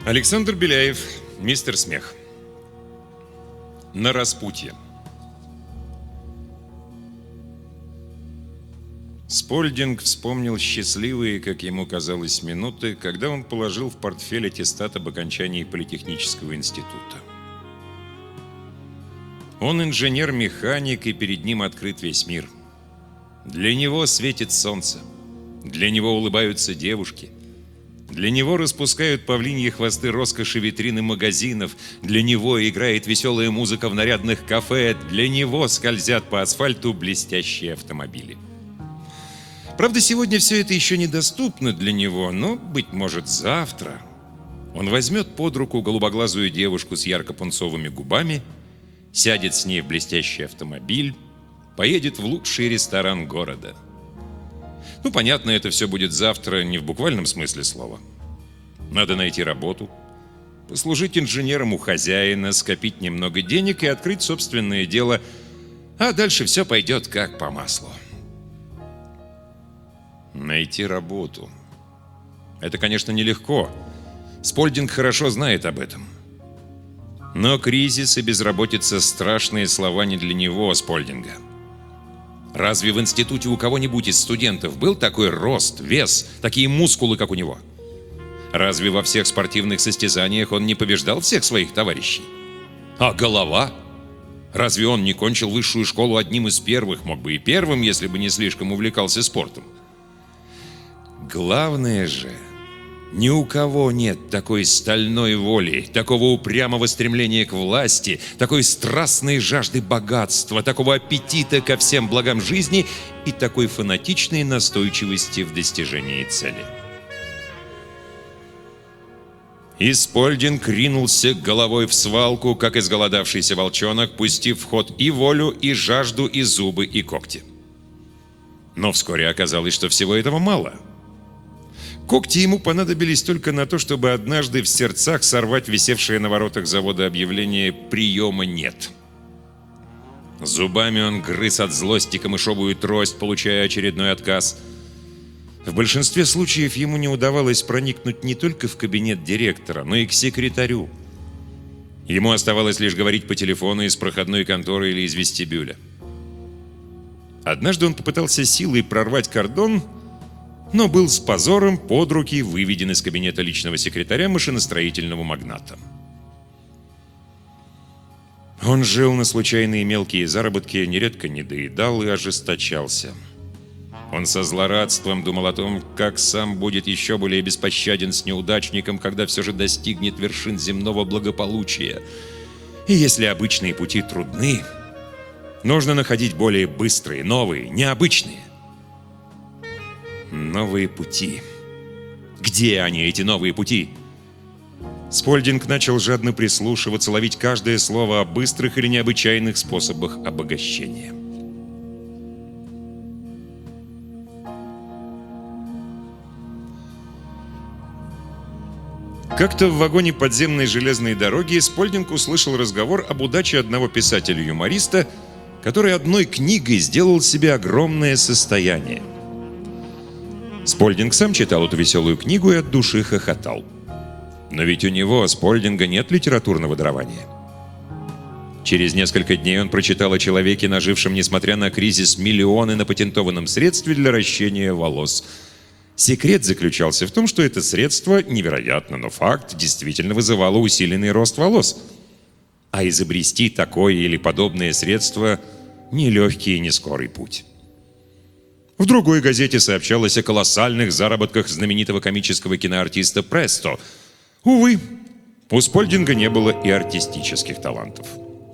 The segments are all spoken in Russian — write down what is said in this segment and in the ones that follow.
Александр Беляев, мистер Смех. На распутье. Спольдинг вспомнил счастливые, как ему казалось, минуты, когда он положил в портфель аттестат об окончании политехнического института. Он инженер-механик, и перед ним открыт весь мир. Для него светит солнце, для него улыбаются девушки, для него распускают павлиньи хвосты роскоши витрины магазинов, для него играет веселая музыка в нарядных кафе, для него скользят по асфальту блестящие автомобили. Правда, сегодня все это еще недоступно для него, но, быть может, завтра он возьмет под руку голубоглазую девушку с ярко-пунцовыми губами, сядет с ней в блестящий автомобиль, поедет в лучший ресторан города. Ну, понятно, это все будет завтра не в буквальном смысле слова. Надо найти работу, послужить инженером у хозяина, скопить немного денег и открыть собственное дело, а дальше все пойдет как по маслу. Найти работу. Это, конечно, нелегко. Спольдинг хорошо знает об этом. Но кризис и безработица — страшные слова не для него, Спольдинга. Разве в институте у кого-нибудь из студентов был такой рост, вес, такие мускулы, как у него? Разве во всех спортивных состязаниях он не побеждал всех своих товарищей? А голова? Разве он не кончил высшую школу одним из первых, мог бы и первым, если бы не слишком увлекался спортом? Главное же, ни у кого нет такой стальной воли, такого упрямого стремления к власти, такой страстной жажды богатства, такого аппетита ко всем благам жизни и такой фанатичной настойчивости в достижении цели. И Спольдинг ринулся головой в свалку, как изголодавшийся волчонок, пустив в ход и волю, и жажду, и зубы, и когти. Но вскоре оказалось, что всего этого мало. Когти ему понадобились только на то, чтобы однажды в сердцах сорвать висевшее на воротах завода объявление «Приема нет». Зубами он грыз от злости камышовую трость, получая очередной отказ. В большинстве случаев ему не удавалось проникнуть не только в кабинет директора, но и к секретарю. Ему оставалось лишь говорить по телефону из проходной конторы или из вестибюля. Однажды он попытался силой прорвать кордон, но был с позором под руки выведен из кабинета личного секретаря машиностроительного магната. Он жил на случайные мелкие заработки, нередко недоедал и ожесточался. Он со злорадством думал о том, как сам будет еще более беспощаден с неудачником, когда все же достигнет вершин земного благополучия. И если обычные пути трудны, нужно находить более быстрые, новые, необычные. Новые пути. Где они, эти новые пути? Спольдинг начал жадно прислушиваться, ловить каждое слово о быстрых или необычайных способах обогащения. Как-то в вагоне подземной железной дороги Спольдинг услышал разговор об удаче одного писателя-юмориста, который одной книгой сделал себе огромное состояние. Спольдинг сам читал эту веселую книгу и от души хохотал. Но ведь у него, Спольдинга, нет литературного дарования. Через несколько дней он прочитал о человеке, нажившем, несмотря на кризис, миллионы на патентованном средстве для ращения волос. Секрет заключался в том, что это средство, невероятно, но факт, действительно вызывало усиленный рост волос. А изобрести такое или подобное средство – нелегкий и не скорый путь. В другой газете сообщалось о колоссальных заработках знаменитого комического киноартиста Престо. Увы, у Спольдинга не было и артистических талантов.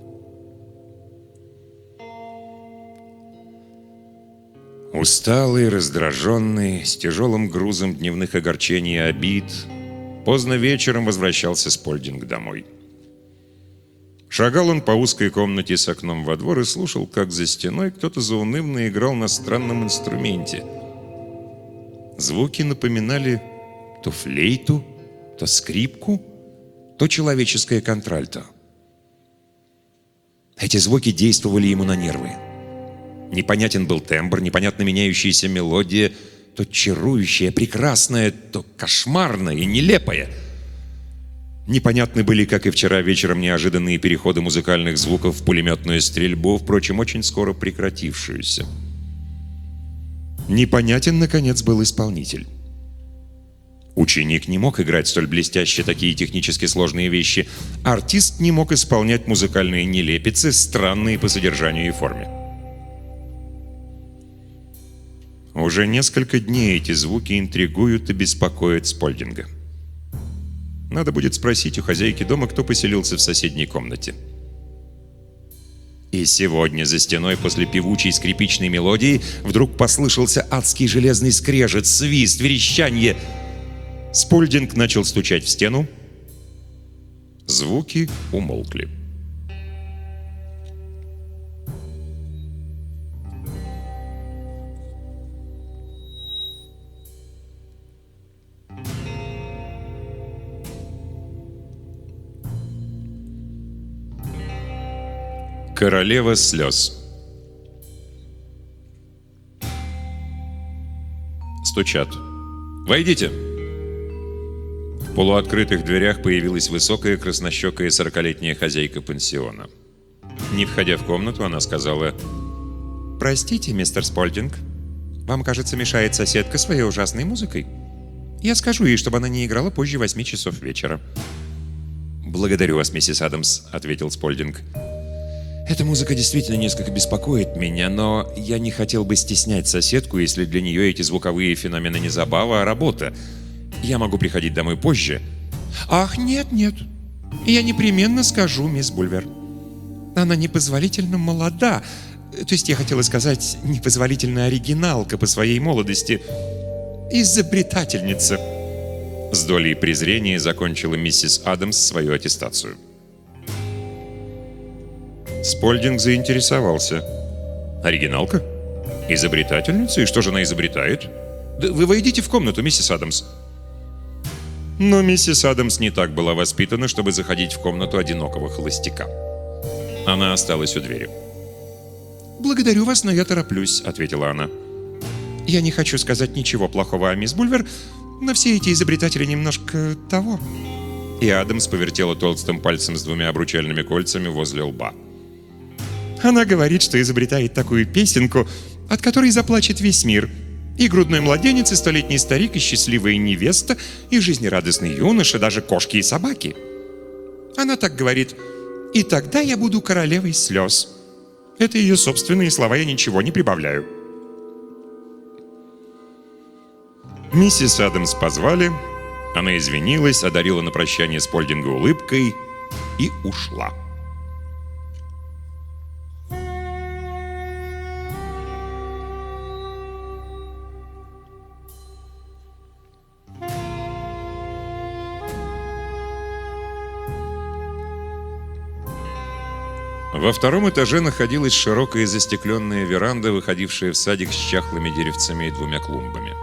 Усталый, раздраженный, с тяжелым грузом дневных огорчений и обид, поздно вечером возвращался Спольдинг домой. Шагал он по узкой комнате с окном во двор и слушал, как за стеной кто-то заунывно играл на странном инструменте. Звуки напоминали то флейту, то скрипку, то человеческое контральто. Эти звуки действовали ему на нервы. Непонятен был тембр, непонятно меняющаяся мелодия, то чарующая, прекрасная, то кошмарная и нелепая. Непонятны были, как и вчера вечером, неожиданные переходы музыкальных звуков в пулеметную стрельбу, впрочем, очень скоро прекратившуюся. Непонятен, наконец, был исполнитель. Ученик не мог играть столь блестяще такие технически сложные вещи. Артист не мог исполнять музыкальные нелепицы, странные по содержанию и форме. Уже несколько дней эти звуки интригуют и беспокоят Спольдинга. Надо будет спросить у хозяйки дома, кто поселился в соседней комнате. И сегодня за стеной после певучей скрипичной мелодии вдруг послышался адский железный скрежет, свист, верещанье. Спольдинг начал стучать в стену. Звуки умолкли. Королева слез. Стучат. «Войдите!» В полуоткрытых дверях появилась высокая краснощекая 40-летняя хозяйка пансиона. Не входя в комнату, она сказала: «Простите, мистер Спольдинг, вам, кажется, мешает соседка своей ужасной музыкой. Я скажу ей, чтобы она не играла позже 8 часов вечера». «Благодарю вас, миссис Адамс», — ответил Спольдинг. «Эта музыка действительно несколько беспокоит меня, но я не хотел бы стеснять соседку, если для нее эти звуковые феномены не забава, а работа. Я могу приходить домой позже». «Ах, нет, я непременно скажу, мисс Бульвер. Она непозволительно молода. То есть я хотела сказать, непозволительно оригиналка по своей молодости. Изобретательница». С долей презрения закончила миссис Адамс свою аттестацию. Спольдинг заинтересовался. «Оригиналка? Изобретательница? И что же она изобретает? Да вы войдите в комнату, миссис Адамс». Но миссис Адамс не так была воспитана, чтобы заходить в комнату одинокого холостяка. Она осталась у двери. «Благодарю вас, но я тороплюсь», — ответила она. «Я не хочу сказать ничего плохого о мисс Бульвер, но все эти изобретатели немножко того». И Адамс повертела толстым пальцем с 2 обручальными кольцами возле лба. «Она говорит, что изобретает такую песенку, от которой заплачет весь мир. И грудной младенец, и 100-летний старик, и счастливая невеста, и жизнерадостный юноша, даже кошки и собаки. Она так говорит: и тогда я буду королевой слез». Это ее собственные слова, я ничего не прибавляю. Миссис Адамс позвали, она извинилась, одарила на прощание Спольдинга улыбкой и ушла. Во 2-м этаже находилась широкая застекленная веранда, выходившая в садик с чахлыми деревцами и 2 клумбами.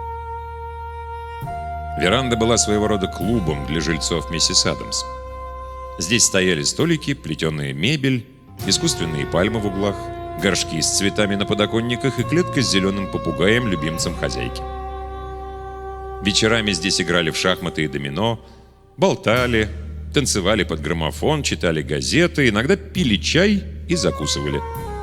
Веранда была своего рода клубом для жильцов миссис Адамс. Здесь стояли столики, плетеная мебель, искусственные пальмы в углах, горшки с цветами на подоконниках и клетка с зеленым попугаем, любимцем хозяйки. Вечерами здесь играли в шахматы и домино, болтали, танцевали под граммофон, читали газеты, иногда пили чай и закусывали.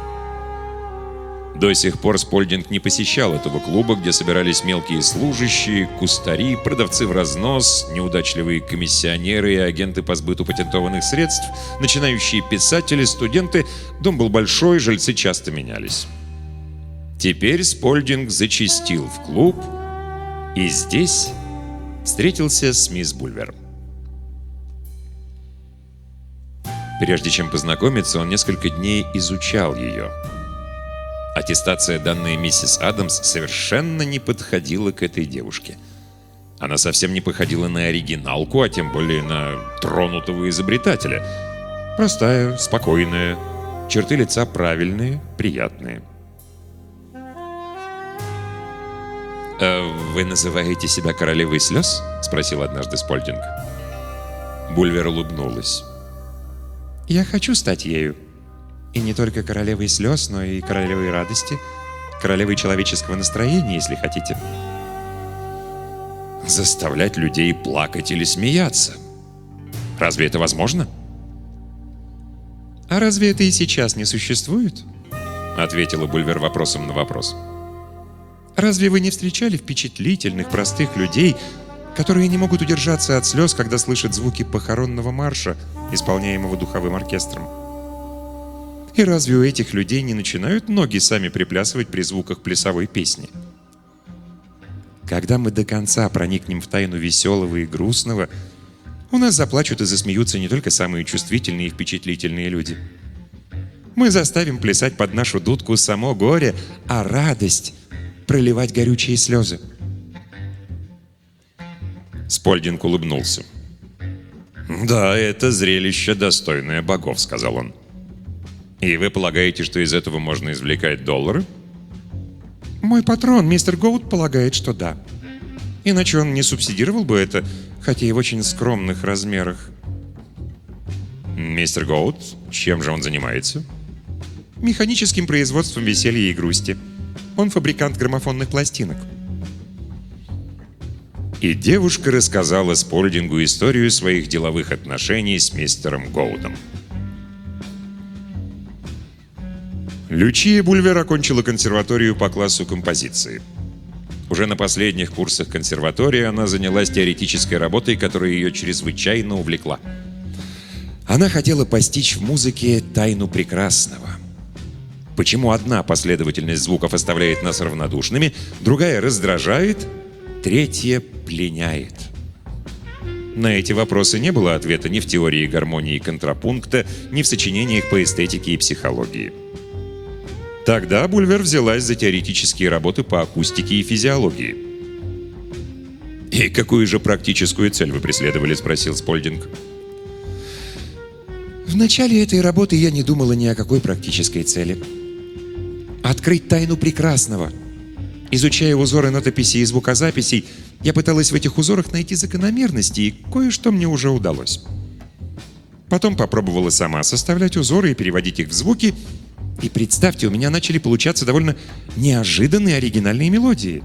До сих пор Спольдинг не посещал этого клуба, где собирались мелкие служащие, кустари, продавцы в разнос, неудачливые комиссионеры и агенты по сбыту патентованных средств, начинающие писатели, студенты. Дом был большой, жильцы часто менялись. Теперь Спольдинг зачастил в клуб и здесь встретился с мисс Бульвер. Прежде чем познакомиться, он несколько дней изучал ее. Аттестация, данная миссис Адамс, совершенно не подходила к этой девушке. Она совсем не походила на оригиналку, а тем более на тронутого изобретателя. Простая, спокойная, черты лица правильные, приятные. «Вы называете себя королевой слез?» — спросил однажды Спольдинг. Бульвер улыбнулась. «Я хочу стать ею. И не только королевой слез, но и королевой радости, королевой человеческого настроения, если хотите». «Заставлять людей плакать или смеяться. Разве это возможно? «А разве это и сейчас не существует?» — ответила Бульвер вопросом на вопрос. «Разве вы не встречали впечатлительных, простых людей, которые не могут удержаться от слез, когда слышат звуки похоронного марша, исполняемого духовым оркестром? И разве у этих людей не начинают ноги сами приплясывать при звуках плясовой песни? Когда мы до конца проникнем в тайну веселого и грустного, у нас заплачут и засмеются не только самые чувствительные и впечатлительные люди. Мы заставим плясать под нашу дудку само горе, а радость — проливать горючие слезы». Спольдинг улыбнулся. «Да, это зрелище, достойное богов», — сказал он. «И вы полагаете, что из этого можно извлекать доллары?» «Мой патрон, мистер Гоуд, полагает, что да. Иначе он не субсидировал бы это, хотя и в очень скромных размерах». «Мистер Гоуд, чем же он занимается?» «Механическим производством веселья и грусти. Он фабрикант граммофонных пластинок». И девушка рассказала Спольдингу историю своих деловых отношений с мистером Гоудом. Лючия Бульвер окончила консерваторию по классу композиции. Уже на последних курсах консерватории она занялась теоретической работой, которая ее чрезвычайно увлекла. Она хотела постичь в музыке тайну прекрасного. Почему одна последовательность звуков оставляет нас равнодушными, другая раздражает, третья пленяет? На эти вопросы не было ответа ни в теории гармонии и контрапункта, ни в сочинениях по эстетике и психологии. Тогда Бульвер взялась за теоретические работы по акустике и физиологии. «И какую же практическую цель вы преследовали?» — спросил Спольдинг. В начале этой работы я не думала ни о какой практической цели. Открыть тайну прекрасного. Изучая узоры нотописи и звукозаписей, я пыталась в этих узорах найти закономерности, и кое-что мне уже удалось. Потом попробовала сама составлять узоры и переводить их в звуки, и представьте, у меня начали получаться довольно неожиданные оригинальные мелодии.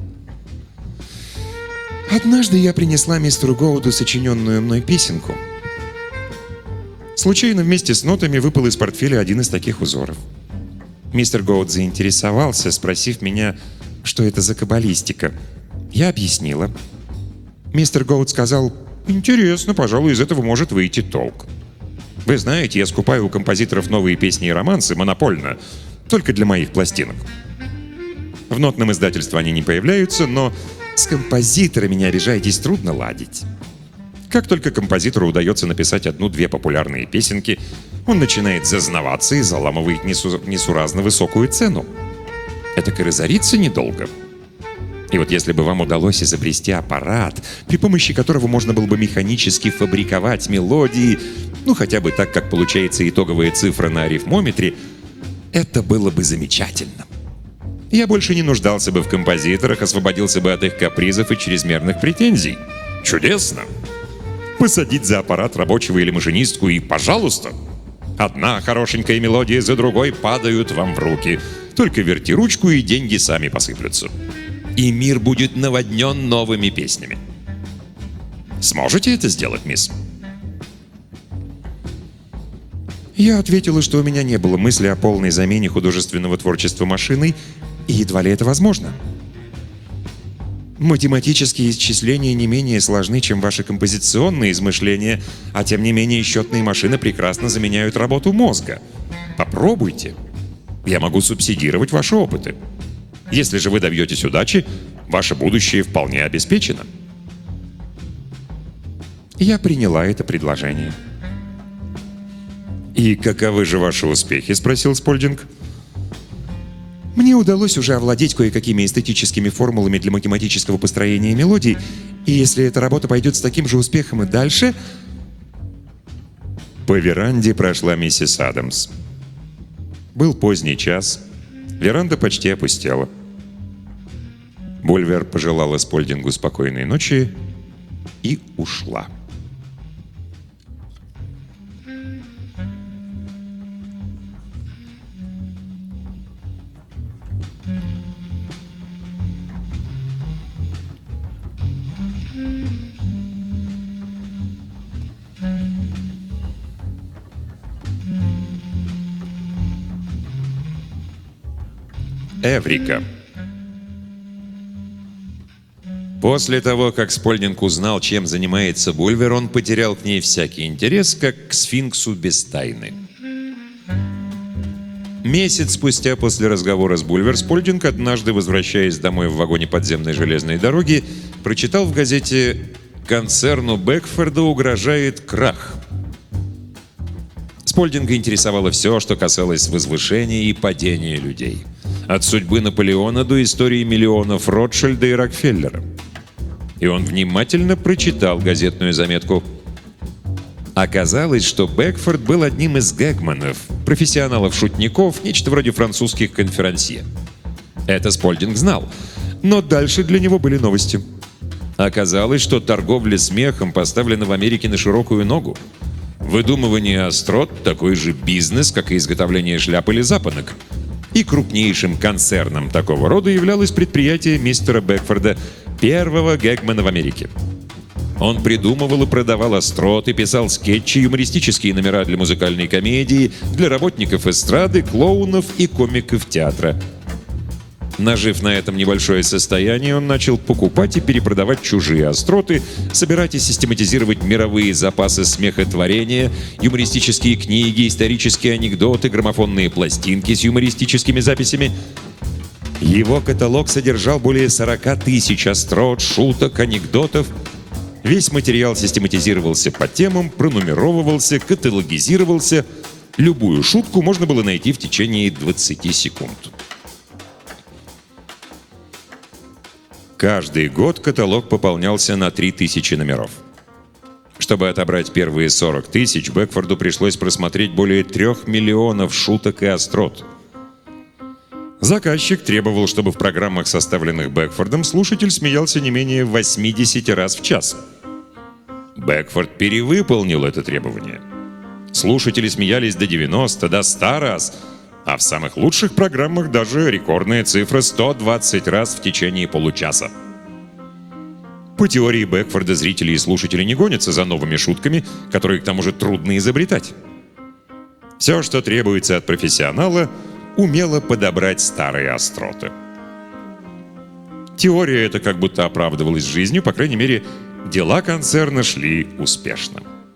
Однажды я принесла мистеру Гоуду сочиненную мной песенку. Случайно вместе с нотами выпал из портфеля один из таких узоров. Мистер Гоуд заинтересовался, спросив меня, что это за каббалистика. Я объяснила. Мистер Гоуд сказал: «Интересно, пожалуй, из этого может выйти толк. Вы знаете, я скупаю у композиторов новые песни и романсы монопольно, только для моих пластинок. В нотном издательстве они не появляются, но с композиторами, не обижайтесь, трудно ладить. Как только композитору удается написать одну-две популярные песенки, он начинает зазнаваться и заламывает несуразно высокую цену. Это и разориться недолго. И вот если бы вам удалось изобрести аппарат, при помощи которого можно было бы механически фабриковать мелодии, ну хотя бы так, как получается итоговая цифра на арифмометре, это было бы замечательно. Я больше не нуждался бы в композиторах, освободился бы от их капризов и чрезмерных претензий. Чудесно! Посадить за аппарат рабочего или машинистку и пожалуйста! Одна хорошенькая мелодия за другой падают вам в руки. Только верти ручку, и деньги сами посыплются. И мир будет наводнен новыми песнями. Сможете это сделать, мисс?» Я ответила, что у меня не было мысли о полной замене художественного творчества машиной, и едва ли это возможно. Математические исчисления не менее сложны, чем ваши композиционные измышления, а тем не менее счетные машины прекрасно заменяют работу мозга. Попробуйте. Я могу субсидировать ваши опыты. Если же вы добьетесь удачи, ваше будущее вполне обеспечено. Я приняла это предложение. «И каковы же ваши успехи?» — спросил Спольдинг. Мне удалось уже овладеть кое-какими эстетическими формулами для математического построения мелодий, и если эта работа пойдет с таким же успехом и дальше... По веранде прошла миссис Адамс. Был поздний час. Веранда почти опустела. Бульвер пожелала Спольдингу спокойной ночи и ушла. Эврика. После того, как Спольдинг узнал, чем занимается Бульвер, он потерял к ней всякий интерес, как к сфинксу без тайны. Месяц спустя после разговора с Бульвер, Спольдинг, однажды, возвращаясь домой в вагоне подземной железной дороги, прочитал в газете «Концерну Бэкфорда угрожает крах». Спольдинга интересовало все, что касалось возвышения и падения людей. От судьбы Наполеона до истории миллионов Ротшильда и Рокфеллера. И он внимательно прочитал газетную заметку. Оказалось, что Бэкфорд был одним из гэгманов, профессионалов-шутников, нечто вроде французских конферансье. Это Спольдинг знал, но дальше для него были новости. Оказалось, что торговля смехом поставлена в Америке на широкую ногу. Выдумывание острот – такой же бизнес, как и изготовление шляп или запонок. И крупнейшим концерном такого рода являлось предприятие мистера Бэкфорда, первого гэгмана в Америке. Он придумывал и продавал остроты, писал скетчи, юмористические номера для музыкальной комедии, для работников эстрады, клоунов и комиков театра. Нажив на этом небольшое состояние, он начал покупать и перепродавать чужие остроты, собирать и систематизировать мировые запасы смехотворения, юмористические книги, исторические анекдоты, граммофонные пластинки с юмористическими записями. Его каталог содержал более 40 тысяч острот, шуток, анекдотов. Весь материал систематизировался по темам, пронумеровывался, каталогизировался. Любую шутку можно было найти в течение 20 секунд. Каждый год каталог пополнялся на 3000 номеров. Чтобы отобрать первые 40 тысяч, Бэкфорду пришлось просмотреть более 3 миллионов шуток и острот. Заказчик требовал, чтобы в программах, составленных Бэкфордом, слушатель смеялся не менее 80 раз в час. Бэкфорд перевыполнил это требование. Слушатели смеялись до 90, до 100 раз, а в самых лучших программах даже рекордная цифра 120 раз в течение получаса. По теории Бэкфорда зрители и слушатели не гонятся за новыми шутками, которые к тому же трудно изобретать. Все, что требуется от профессионала — умело подобрать старые остроты. Теория эта как будто оправдывалась жизнью, по крайней мере, дела концерна шли успешно.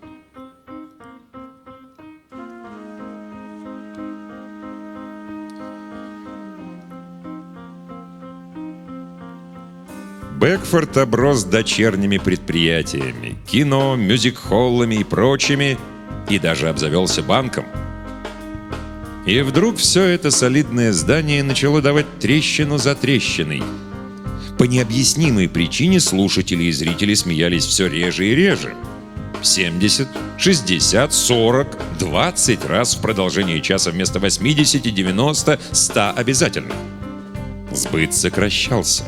Бэкфорд оброс дочерними предприятиями, кино, мюзик-холлами и прочими, и даже обзавелся банком. И вдруг все это солидное здание начало давать трещину за трещиной. По необъяснимой причине слушатели и зрители смеялись все реже и реже. 70, 60, 40, 20 раз в продолжении часа вместо 80, 90, 100 обязательно. Сбыт сокращался.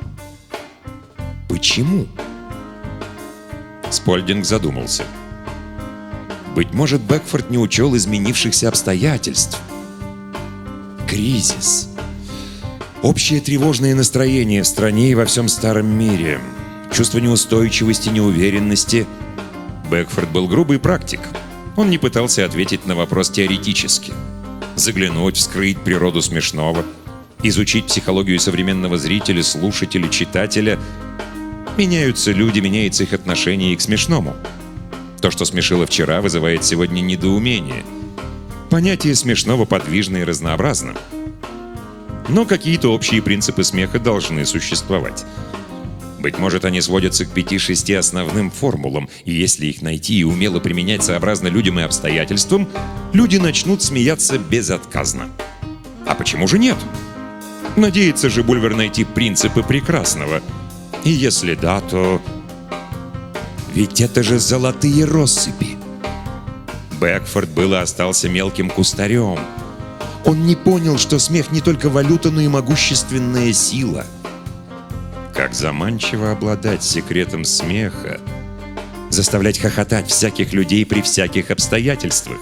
Почему? Спольдинг задумался. Быть может, Бэкфорд не учел изменившихся обстоятельств. Кризис. Общее тревожное настроение в стране и во всем старом мире. Чувство неустойчивости, неуверенности. Бэкфорд был грубый практик. Он не пытался ответить на вопрос теоретически. Заглянуть, вскрыть природу смешного. Изучить психологию современного зрителя, слушателя, читателя. Меняются люди, меняется их отношение и к смешному. То, что смешило вчера, вызывает сегодня недоумение. Понятие смешного подвижно и разнообразно. Но какие-то общие принципы смеха должны существовать. Быть может, они сводятся к 5-6 основным формулам, и если их найти и умело применять сообразно людям и обстоятельствам, люди начнут смеяться безотказно. А почему же нет? Надеется же Бульвер найти принципы прекрасного. И если да, то... Ведь это же золотые россыпи. Бэкфорд был и остался мелким кустарем. Он не понял, что смех не только валюта, но и могущественная сила. Как заманчиво обладать секретом смеха, заставлять хохотать всяких людей при всяких обстоятельствах.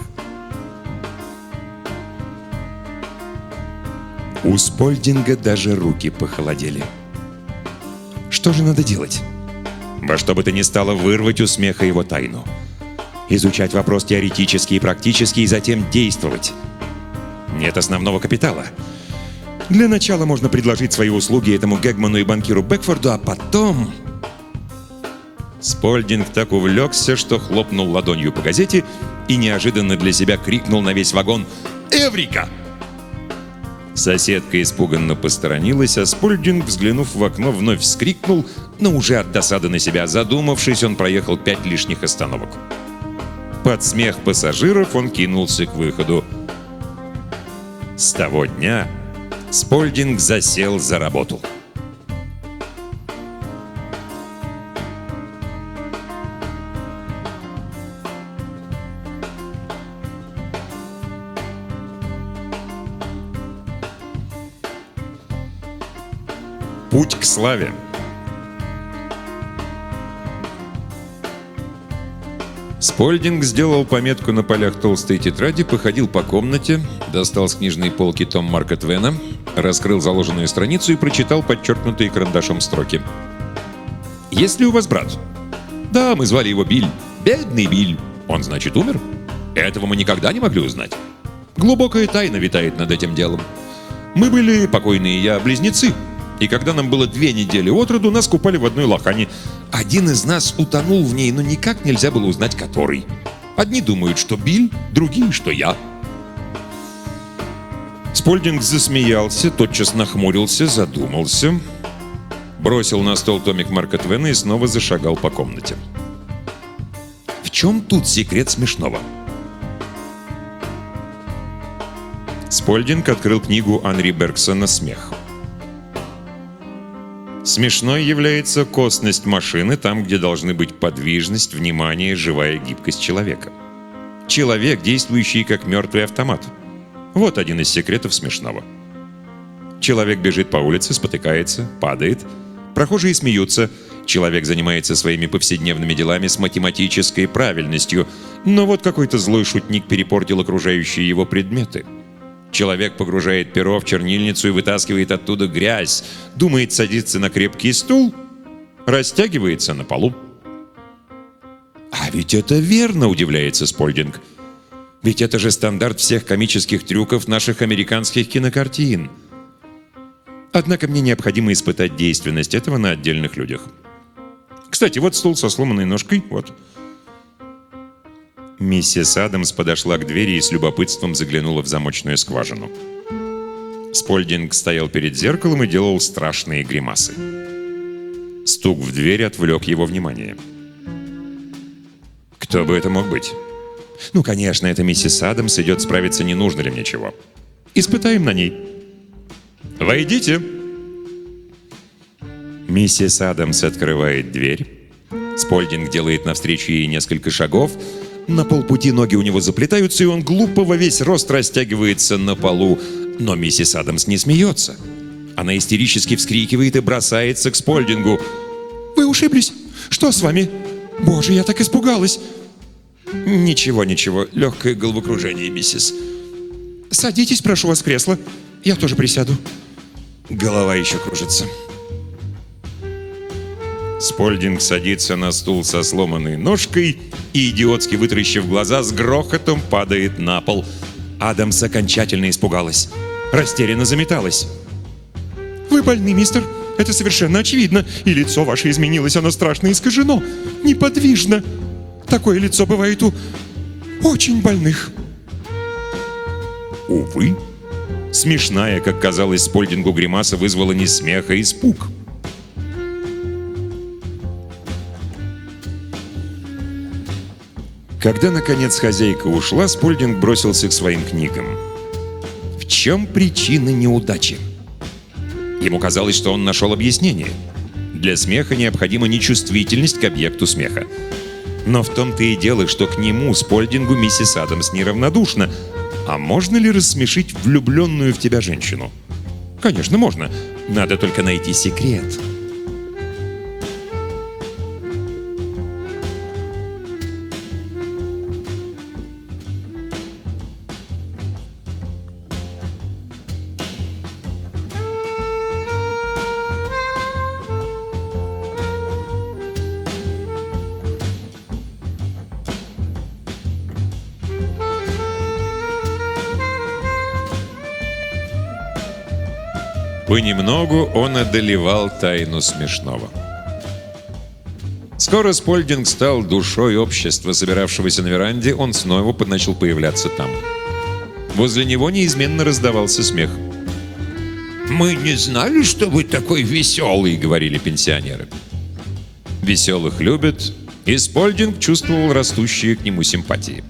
У Спольдинга даже руки похолодели. Что же надо делать? Во что бы то ни стало вырвать у смеха его тайну. Изучать вопрос теоретически и практически, и затем действовать. Нет основного капитала. Для начала можно предложить свои услуги этому Гэгману и банкиру Бэкфорду, а потом... Спольдинг так увлекся, что хлопнул ладонью по газете и неожиданно для себя крикнул на весь вагон: «Эврика!». Соседка испуганно посторонилась, а Спольдинг, взглянув в окно, вновь вскрикнул, но уже от досады на себя. Задумавшись, он проехал 5 лишних остановок. Под смех пассажиров он кинулся к выходу. С того дня Спольдинг засел за работу. Путь к славе. Спольдинг сделал пометку на полях толстой тетради, походил по комнате, достал с книжной полки том Марка Твена, раскрыл заложенную страницу и прочитал подчеркнутые карандашом строки. «Есть ли у вас брат?» «Да, мы звали его Биль». «Бедный Биль. Он, значит, умер?» «Этого мы никогда не могли узнать. Глубокая тайна витает над этим делом. Мы были, покойные и я, близнецы. И когда нам было 2 недели от роду, нас купали в одной лохане. Один из нас утонул в ней, но никак нельзя было узнать, который. Одни думают, что Биль, другие, что я». Спольдинг засмеялся, тотчас нахмурился, задумался, бросил на стол томик Марка Твена и снова зашагал по комнате. В чем тут секрет смешного? Спольдинг открыл книгу Анри Бергсона «Смех». Смешной является косность машины там, где должны быть подвижность, внимание, живая гибкость человека. Человек, действующий как мертвый автомат. Вот один из секретов смешного. Человек бежит по улице, спотыкается, падает. Прохожие смеются. Человек занимается своими повседневными делами с математической правильностью. Но вот какой-то злой шутник перепортил окружающие его предметы. Человек погружает перо в чернильницу и вытаскивает оттуда грязь. Думает садиться на крепкий стул, растягивается на полу. «А ведь это верно», — удивляется Спольдинг. «Ведь это же стандарт всех комических трюков наших американских кинокартин». Однако мне необходимо испытать действенность этого на отдельных людях. Кстати, вот стул со сломанной ножкой, вот. Миссис Адамс подошла к двери и с любопытством заглянула в замочную скважину. Спольдинг стоял перед зеркалом и делал страшные гримасы. Стук в дверь отвлек его внимание. Кто бы это мог быть? Ну, конечно, это миссис Адамс, идет справиться, не нужно ли мне чего. Испытаем на ней. «Войдите!» Миссис Адамс открывает дверь. Спольдинг делает навстречу ей несколько шагов. На полпути ноги у него заплетаются, и он глупо во весь рост растягивается на полу. Но миссис Адамс не смеется. Она истерически вскрикивает и бросается к Спольдингу. «Вы ушиблись? Что с вами? Боже, я так испугалась!» «Ничего, ничего, легкое головокружение, миссис». «Садитесь, прошу вас, в кресло. Я тоже присяду». Голова еще кружится. Спольдинг садится на стул со сломанной ножкой и, идиотски вытаращив глаза, с грохотом падает на пол. Адамс окончательно испугалась. Растерянно заметалась. «Вы больны, мистер? Это совершенно очевидно. И лицо ваше изменилось, оно страшно искажено. Неподвижно. Такое лицо бывает у очень больных». Увы, смешная, как казалось Спольдингу, гримаса вызвала не смех, а испуг. Когда, наконец, хозяйка ушла, Спольдинг бросился к своим книгам. В чем причина неудачи? Ему казалось, что он нашел объяснение. Для смеха необходима нечувствительность к объекту смеха. Но в том-то и дело, что к нему, Спольдингу, миссис Адамс неравнодушна. А можно ли рассмешить влюбленную в тебя женщину? Конечно, можно. Надо только найти секрет. Понемногу он одолевал тайну смешного. Скоро Спольдинг стал душой общества, собиравшегося на веранде, он снова начал появляться там. Возле него неизменно раздавался смех. «Мы не знали, что вы такой веселый», — говорили пенсионеры. Веселых любят, и Спольдинг чувствовал растущие к нему симпатии.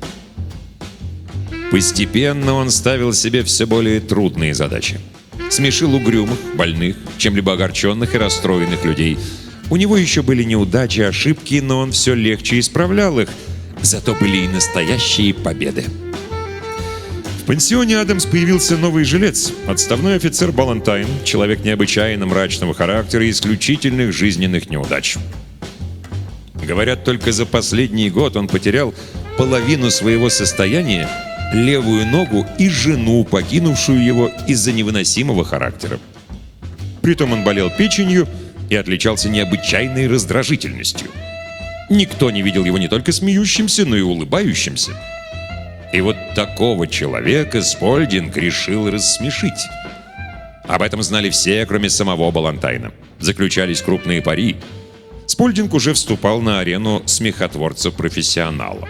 Постепенно он ставил себе все более трудные задачи. Смешил угрюмых, больных, чем-либо огорченных и расстроенных людей. У него еще были неудачи, ошибки, но он все легче исправлял их. Зато были и настоящие победы. В пансионе Адамс появился новый жилец, отставной офицер Балантайн, человек необычайно мрачного характера и исключительных жизненных неудач. Говорят, только за последний год он потерял половину своего состояния, левую ногу и жену, покинувшую его из-за невыносимого характера. Притом он болел печенью и отличался необычайной раздражительностью. Никто не видел его не только смеющимся, но и улыбающимся. И вот такого человека Спольдинг решил рассмешить. Об этом знали все, кроме самого Балантайна. Заключались крупные пари. Спольдинг уже вступал на арену смехотворца-профессионала.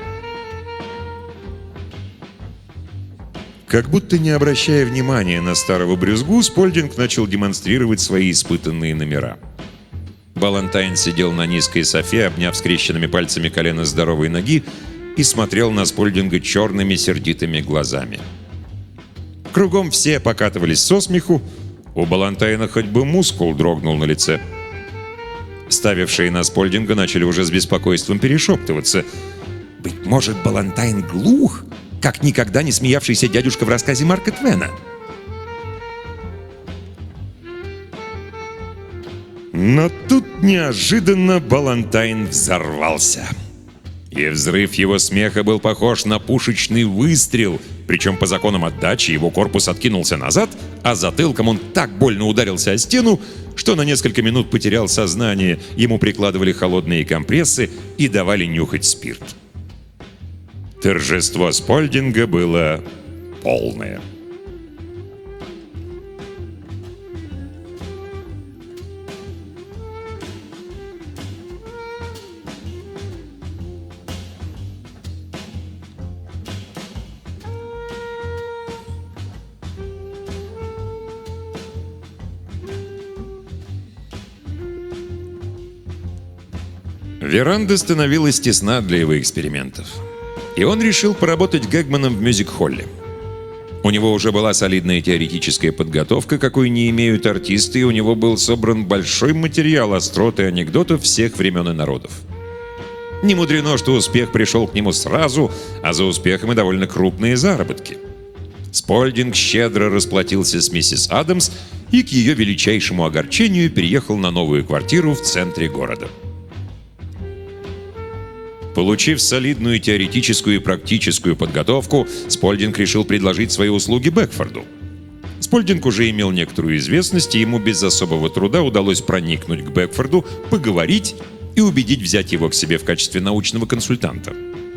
Как будто не обращая внимания на старого брюзгу, Спольдинг начал демонстрировать свои испытанные номера. Балантайн сидел на низкой софе, обняв скрещенными пальцами колено здоровой ноги, и смотрел на Спольдинга черными сердитыми глазами. Кругом все покатывались со смеху, у Балантайна хоть бы мускул дрогнул на лице. Ставившие на Спольдинга начали уже с беспокойством перешептываться. «Быть может, Балантайн глух, как никогда не смеявшийся дядюшка в рассказе Марка Твена?» Но тут неожиданно Балантайн взорвался. И взрыв его смеха был похож на пушечный выстрел, причем по законам отдачи его корпус откинулся назад, а затылком он так больно ударился о стену, что на несколько минут потерял сознание, ему прикладывали холодные компрессы и давали нюхать спирт. Торжество Спольдинга было полное. Веранда становилась тесна для его экспериментов. И он решил поработать Гэгманом в мюзик-холле. У него уже была солидная теоретическая подготовка, какой не имеют артисты, и у него был собран большой материал острот и анекдотов всех времен и народов. Не мудрено, что успех пришел к нему сразу, а за успехом и довольно крупные заработки. Спольдинг щедро расплатился с миссис Адамс и к ее величайшему огорчению переехал на новую квартиру в центре города. Получив солидную теоретическую и практическую подготовку, Спольдинг решил предложить свои услуги Бэкфорду. Спольдинг уже имел некоторую известность, и ему без особого труда удалось проникнуть к Бэкфорду, поговорить и убедить взять его к себе в качестве научного консультанта.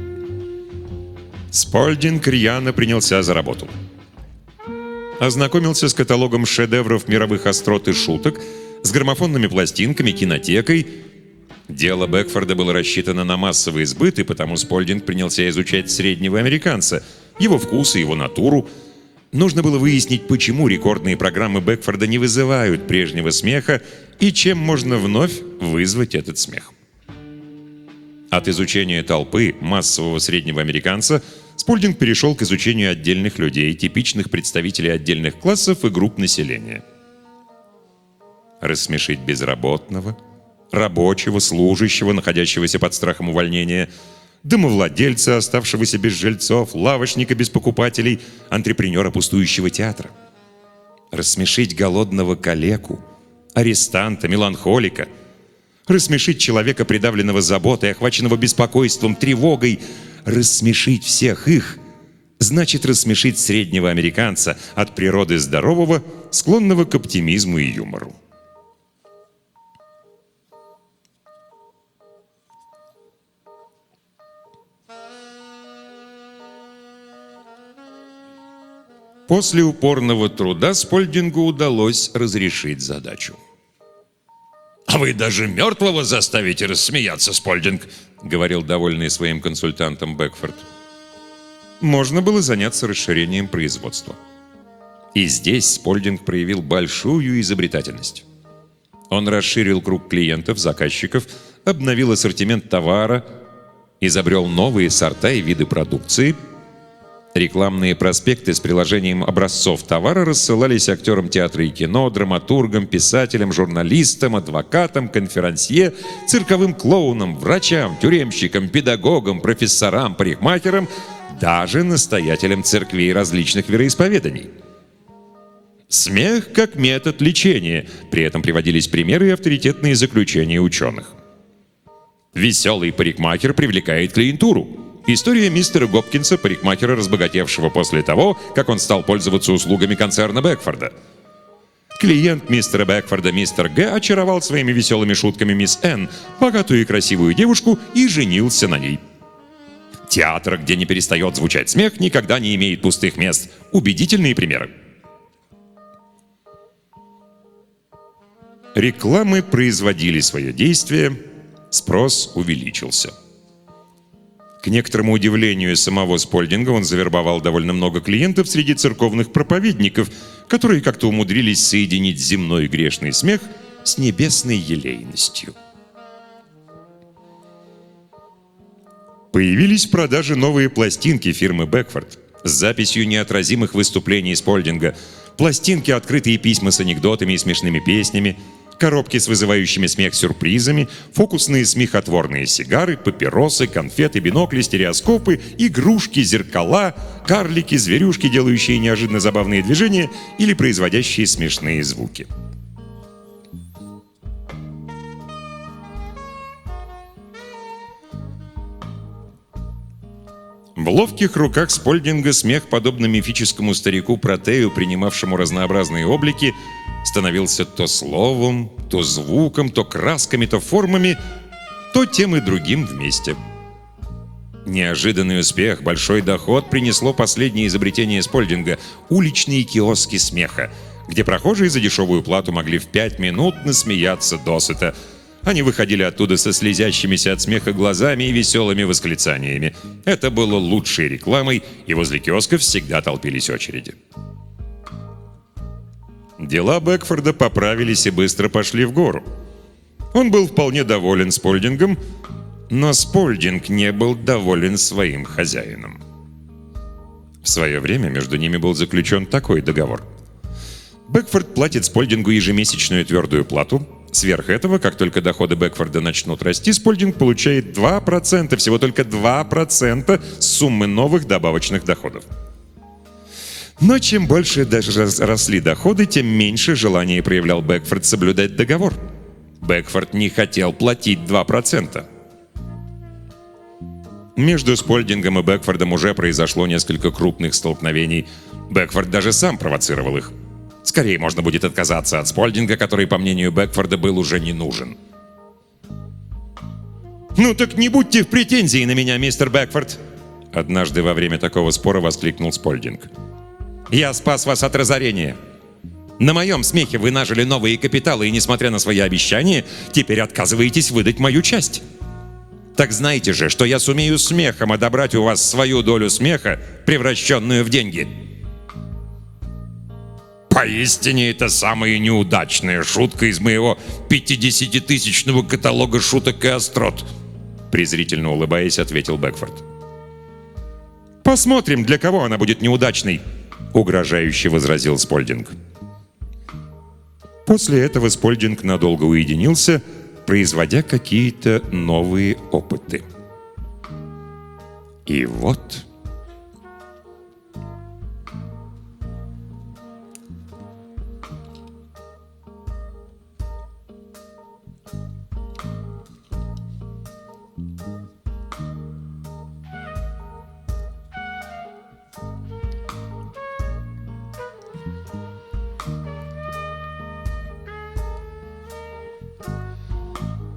Спольдинг рьяно принялся за работу. Ознакомился с каталогом шедевров мировых острот и шуток, с граммофонными пластинками, кинотекой. Дело Бэкфорда было рассчитано на массовый сбыт, и потому Спольдинг принялся изучать среднего американца, его вкус и его натуру. Нужно было выяснить, почему рекордные программы Бэкфорда не вызывают прежнего смеха и чем можно вновь вызвать этот смех. От изучения толпы массового среднего американца Спольдинг перешел к изучению отдельных людей, типичных представителей отдельных классов и групп населения. Рассмешить безработного, рабочего, служащего, находящегося под страхом увольнения, домовладельца, оставшегося без жильцов, лавочника без покупателей, антрепренера пустующего театра. Рассмешить голодного калеку, арестанта, меланхолика. Рассмешить человека, придавленного заботой, охваченного беспокойством, тревогой. Рассмешить всех их значит рассмешить среднего американца, от природы здорового, склонного к оптимизму и юмору. После упорного труда Спольдингу удалось разрешить задачу. «А вы даже мертвого заставите рассмеяться, Спольдинг», — говорил довольный своим консультантом Бэкфорд. Можно было заняться расширением производства. И здесь Спольдинг проявил большую изобретательность. Он расширил круг клиентов, заказчиков, обновил ассортимент товара, изобрел новые сорта и виды продукции. Рекламные проспекты с приложением образцов товара рассылались актерам театра и кино, драматургам, писателям, журналистам, адвокатам, конферансье, цирковым клоунам, врачам, тюремщикам, педагогам, профессорам, парикмахерам, даже настоятелям церквей различных вероисповеданий. Смех как метод лечения. При этом приводились примеры и авторитетные заключения ученых. Веселый парикмахер привлекает клиентуру. История мистера Гопкинса, парикмахера, разбогатевшего после того, как он стал пользоваться услугами концерна Бэкфорда. Клиент мистера Бэкфорда, мистер Г, очаровал своими веселыми шутками мисс Н, богатую и красивую девушку, и женился на ней. Театр, где не перестает звучать смех, никогда не имеет пустых мест. Убедительные примеры. Рекламы производили свое действие, спрос увеличился. К некоторому удивлению самого Спольдинга он завербовал довольно много клиентов среди церковных проповедников, которые как-то умудрились соединить земной грешный смех с небесной елейностью. Появились в продаже новые пластинки фирмы Бэкфорд с записью неотразимых выступлений Спольдинга, пластинки, открытые письма с анекдотами и смешными песнями, коробки с вызывающими смех сюрпризами, фокусные смехотворные сигары, папиросы, конфеты, бинокли, стереоскопы, игрушки, зеркала, карлики, зверюшки, делающие неожиданно забавные движения или производящие смешные звуки. В ловких руках Спольдинга смех, подобно мифическому старику Протею, принимавшему разнообразные облики, становился то словом, то звуком, то красками, то формами, то тем и другим вместе. Неожиданный успех, большой доход принесло последнее изобретение Спольдинга – уличные киоски смеха, где прохожие за дешевую плату могли в 5 минут насмеяться досыта. Они выходили оттуда со слезящимися от смеха глазами и веселыми восклицаниями. Это было лучшей рекламой, и возле киосков всегда толпились очереди. Дела Бэкфорда поправились и быстро пошли в гору. Он был вполне доволен Спольдингом, но Спольдинг не был доволен своим хозяином. В свое время между ними был заключен такой договор. Бэкфорд платит Спольдингу ежемесячную твердую плату. Сверх этого, как только доходы Бэкфорда начнут расти, Спольдинг получает 2%, всего только 2% с суммы новых добавочных доходов. Но чем больше даже росли доходы, тем меньше желания проявлял Бэкфорд соблюдать договор. Бэкфорд не хотел платить 2%. Между Спольдингом и Бэкфордом уже произошло несколько крупных столкновений. Бэкфорд даже сам провоцировал их. Скорее можно будет отказаться от Спольдинга, который, по мнению Бэкфорда, был уже не нужен. «Ну так не будьте в претензии на меня, мистер Бэкфорд!» Однажды во время такого спора воскликнул Спольдинг. «Я спас вас от разорения. На моем смехе вы нажили новые капиталы, и, несмотря на свои обещания, теперь отказываетесь выдать мою часть. Так знаете же, что я сумею смехом отобрать у вас свою долю смеха, превращенную в деньги». «Поистине, это самая неудачная шутка из моего 50-тысячного каталога шуток и острот», презрительно улыбаясь, ответил Бэкфорд. «Посмотрим, для кого она будет неудачной», угрожающе возразил Спольдинг. После этого Спольдинг надолго уединился, производя какие-то новые опыты. И вот...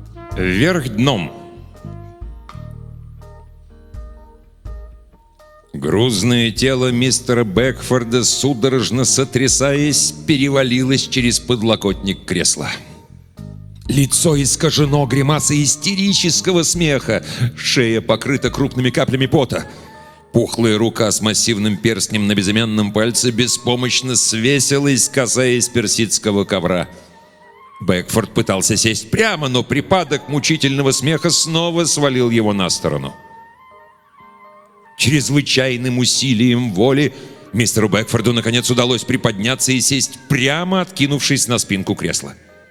Вверх дном. Грузное тело мистера Бэкфорда, судорожно сотрясаясь, перевалилось через подлокотник кресла. Лицо искажено гримасой истерического смеха, шея покрыта крупными каплями пота. Пухлая рука с массивным перстнем на безымянном пальце беспомощно свесилась, касаясь персидского ковра. Бэкфорд пытался сесть прямо, но припадок мучительного смеха снова свалил его на сторону. Чрезвычайным усилием воли мистеру Бэкфорду наконец удалось приподняться и сесть прямо, откинувшись на спинку кресла.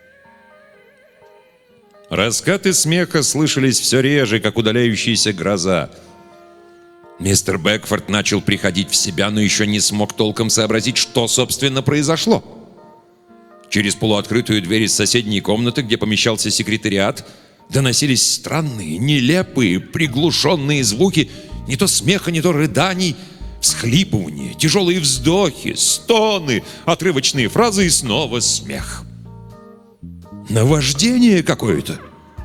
Раскаты смеха слышались все реже, как удаляющаяся гроза. Мистер Бэкфорд начал приходить в себя, но еще не смог толком сообразить, что, собственно, произошло. Через полуоткрытую дверь из соседней комнаты, где помещался секретариат, доносились странные, нелепые, приглушенные звуки не то смеха, не то рыданий, всхлипывания, тяжелые вздохи, стоны, отрывочные фразы и снова смех. Наваждение какое-то.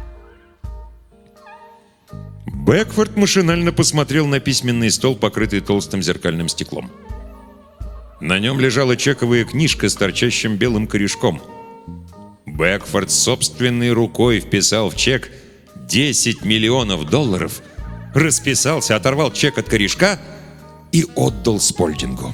Бэкфорд машинально посмотрел на письменный стол, покрытый толстым зеркальным стеклом. На нем лежала чековая книжка с торчащим белым корешком. Бэкфорд собственной рукой вписал в чек $10 миллионов, расписался, оторвал чек от корешка и отдал Спольдингу.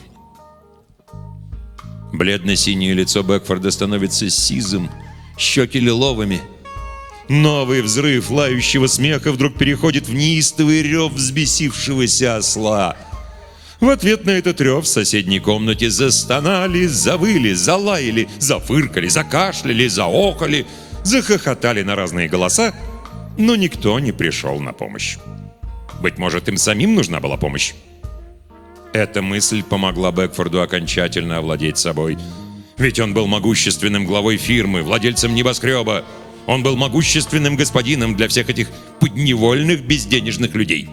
Бледно-синее лицо Бэкфорда становится сизым, щеки лиловыми. Новый взрыв лающего смеха вдруг переходит в неистовый рев взбесившегося осла. В ответ на этот рев в соседней комнате застонали, завыли, залаяли, зафыркали, закашляли, заохали, захохотали на разные голоса, но никто не пришел на помощь. Быть может, им самим нужна была помощь? Эта мысль помогла Бэкфорду окончательно овладеть собой. Ведь он был могущественным главой фирмы, владельцем небоскреба. Он был могущественным господином для всех этих подневольных безденежных людей.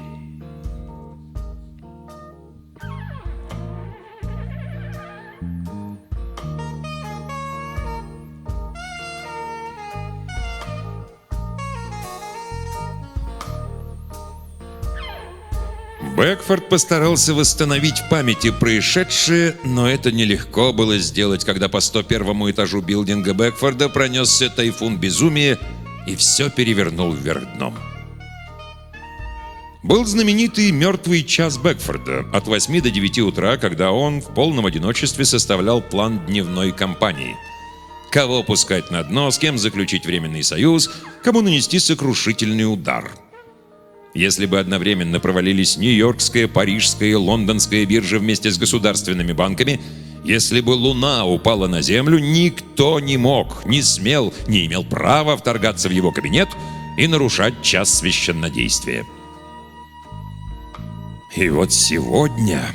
Бэкфорд постарался восстановить в памяти происшедшее, но это нелегко было сделать, когда по 101-му этажу билдинга Бэкфорда пронесся тайфун безумия и все перевернул вверх дном. Был знаменитый «Мертвый час» Бэкфорда от 8 до 9 утра, когда он в полном одиночестве составлял план дневной кампании. Кого пускать на дно, с кем заключить временный союз, кому нанести сокрушительный удар. Если бы одновременно провалились Нью-Йоркская, Парижская и Лондонская биржи вместе с государственными банками, если бы Луна упала на Землю, никто не мог, не смел, не имел права вторгаться в его кабинет и нарушать час священнодействия. И вот сегодня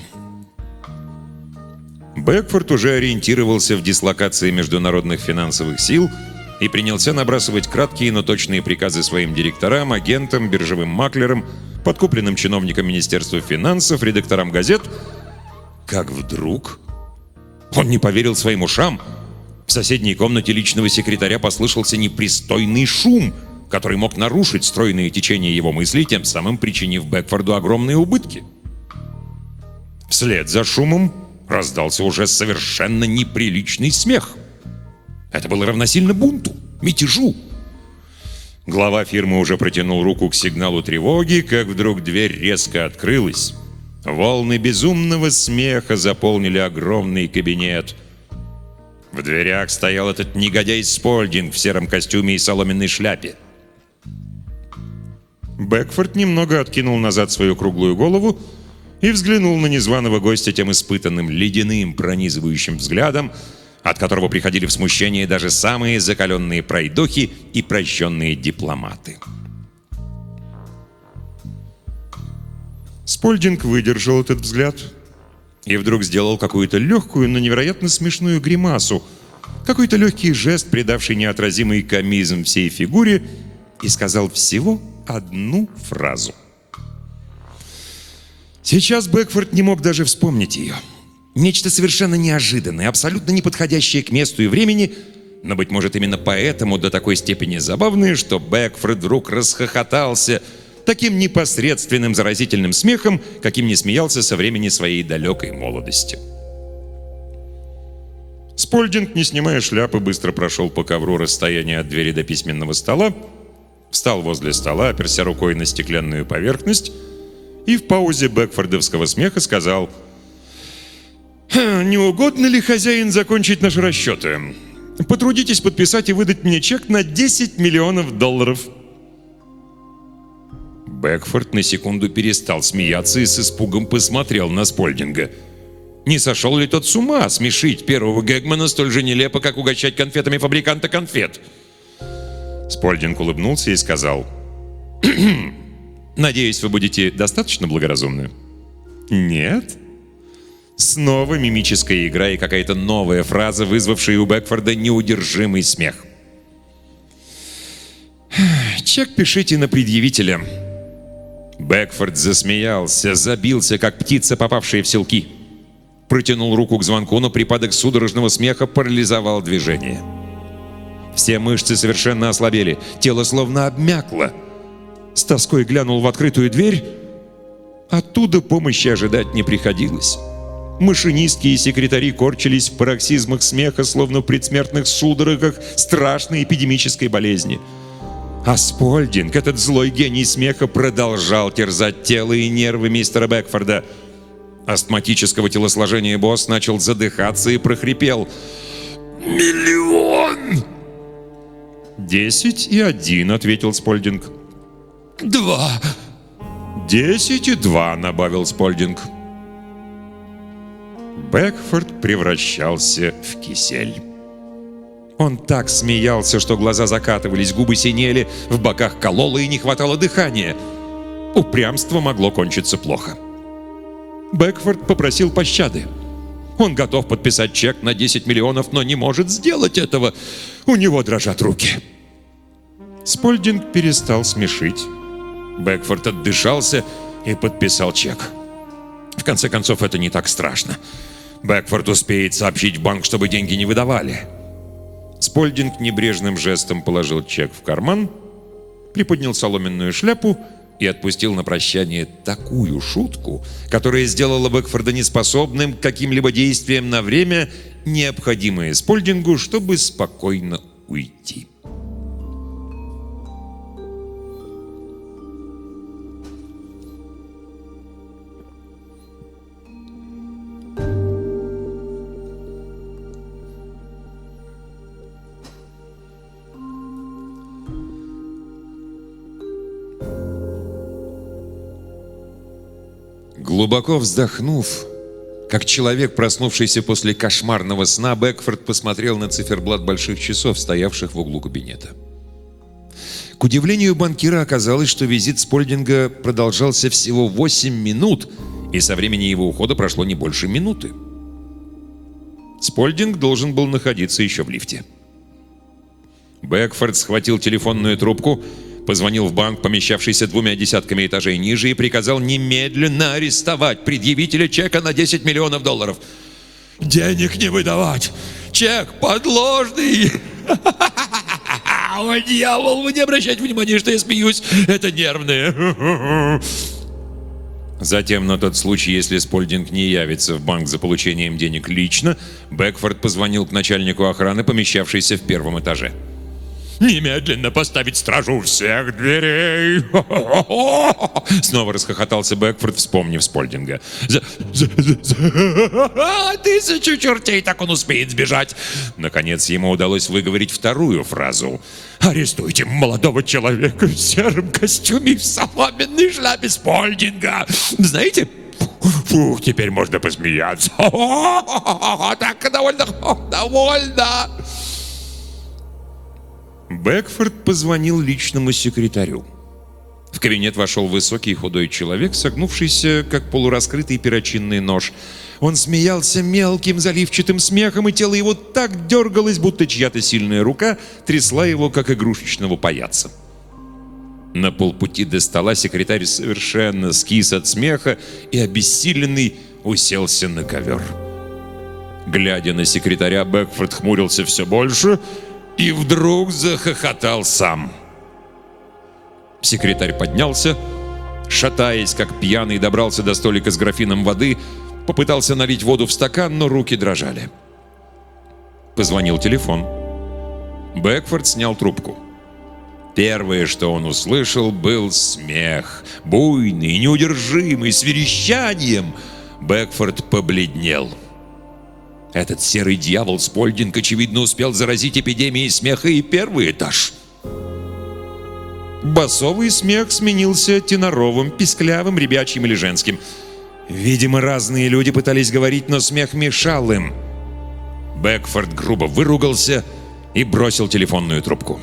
Бэкфорд уже ориентировался в дислокации международных финансовых сил и принялся набрасывать краткие, но точные приказы своим директорам, агентам, биржевым маклерам, подкупленным чиновникам Министерства финансов, редакторам газет, как вдруг он не поверил своим ушам. В соседней комнате личного секретаря послышался непристойный шум, который мог нарушить стройное течение его мыслей, тем самым причинив Бэкфорду огромные убытки. Вслед за шумом раздался уже совершенно неприличный смех. Это было равносильно бунту, мятежу. Глава фирмы уже протянул руку к сигналу тревоги, как вдруг дверь резко открылась. Волны безумного смеха заполнили огромный кабинет. В дверях стоял этот негодяй Спольдинг в сером костюме и соломенной шляпе. Бэкфорд немного откинул назад свою круглую голову и взглянул на незваного гостя тем испытанным, ледяным, пронизывающим взглядом, от которого приходили в смущение даже самые закаленные пройдохи и прожженные дипломаты. Спольдинг выдержал этот взгляд и вдруг сделал какую-то легкую, но невероятно смешную гримасу, какой-то легкий жест, придавший неотразимый комизм всей фигуре, и сказал всего одну фразу. Сейчас Бэкфорд не мог даже вспомнить ее. Нечто совершенно неожиданное, абсолютно неподходящее к месту и времени, но, быть может, именно поэтому до такой степени забавное, что Бэкфорд вдруг расхохотался таким непосредственным заразительным смехом, каким не смеялся со времени своей далекой молодости. Спольдинг, не снимая шляпы, быстро прошел по ковру расстояние от двери до письменного стола, встал возле стола, оперся рукой на стеклянную поверхность и в паузе бэкфордовского смеха сказал: «Не угодно ли, хозяин, закончить наши расчеты? Потрудитесь подписать и выдать мне чек на $10 миллионов». Бэкфорд на секунду перестал смеяться и с испугом посмотрел на Спольдинга. Не сошел ли тот с ума смешить первого Гэгмана столь же нелепо, как угощать конфетами фабриканта конфет? Спольдинг улыбнулся и сказал: «Надеюсь, вы будете достаточно благоразумны?» «Нет?» Снова мимическая игра и какая-то новая фраза, вызвавшая у Бэкфорда неудержимый смех. «Чек пишите на предъявителя». Бэкфорд засмеялся, забился, как птица, попавшая в селки. Протянул руку к звонку, но припадок судорожного смеха парализовал движение. Все мышцы совершенно ослабели, тело словно обмякло. С тоской глянул в открытую дверь. Оттуда помощи ожидать не приходилось. Машинистки и секретари корчились в пароксизмах смеха, словно в предсмертных судорогах страшной эпидемической болезни. А Спольдинг, этот злой гений смеха, продолжал терзать тело и нервы мистера Бэкфорда. Астматического телосложения босс начал задыхаться и прохрипел: «Миллион!» 10,1, ответил Спольдинг. 2. 10,2, добавил Спольдинг. Бэкфорд превращался в кисель. Он так смеялся, что глаза закатывались, губы синели, в боках кололо и не хватало дыхания. Упрямство могло кончиться плохо. Бэкфорд попросил пощады. Он готов подписать чек на 10 миллионов, но не может сделать этого. У него дрожат руки. Спольдинг перестал смешить. Бэкфорд отдышался и подписал чек. В конце концов, это не так страшно. Бэкфорд успеет сообщить в банк, чтобы деньги не выдавали. Спольдинг небрежным жестом положил чек в карман, приподнял соломенную шляпу и отпустил на прощание такую шутку, которая сделала Бэкфорда неспособным к каким-либо действиям на время, необходимое Спольдингу, чтобы спокойно уйти. Глубоко вздохнув, как человек, проснувшийся после кошмарного сна, Бэкфорд посмотрел на циферблат больших часов, стоявших в углу кабинета. К удивлению банкира оказалось, что визит Спольдинга продолжался всего 8 минут, и со времени его ухода прошло не больше минуты. Спольдинг должен был находиться еще в лифте. Бэкфорд схватил телефонную трубку, позвонил в банк, помещавшийся 2 десятками этажей ниже, и приказал немедленно арестовать предъявителя чека на $10 миллионов. «Денег не выдавать! Чек подложный!» «О, дьявол, вы не обращайте внимания, что я смеюсь! Это нервные!» Затем, на тот случай, если Спольдинг не явится в банк за получением денег лично, Бэкфорд позвонил к начальнику охраны, помещавшейся в 1 этаже. «Немедленно поставить стражу у всех дверей!» Снова расхохотался Бэкфорд, вспомнив Спольдинга. «1000 чертей, так он успеет сбежать!» Наконец ему удалось выговорить вторую фразу. «Арестуйте молодого человека в сером костюме и в соломенной шляпе Спольдинга! Знаете, фух, теперь можно посмеяться! Так, довольно!» Бэкфорд позвонил личному секретарю. В кабинет вошел высокий худой человек, согнувшийся, как полураскрытый перочинный нож. Он смеялся мелким заливчатым смехом, и тело его так дергалось, будто чья-то сильная рука трясла его, как игрушечного паяца. На полпути до стола секретарь совершенно скис от смеха и, обессиленный, уселся на ковер. Глядя на секретаря, Бэкфорд хмурился все больше и вдруг захохотал сам. Секретарь поднялся, Шатаясь, как пьяный, добрался до столика с графином воды, попытался налить воду в стакан, но руки дрожали. Позвонил телефон. Бэкфорд снял трубку. Первое, что он услышал, был смех. Буйный, неудержимый, с верещанием. Бэкфорд побледнел. Этот серый дьявол Спольдинг, очевидно, успел заразить эпидемией смеха и первый этаж. Басовый смех сменился теноровым, писклявым, ребячьим или женским. Видимо, разные люди пытались говорить, но смех мешал им. Бэкфорд грубо выругался и бросил телефонную трубку.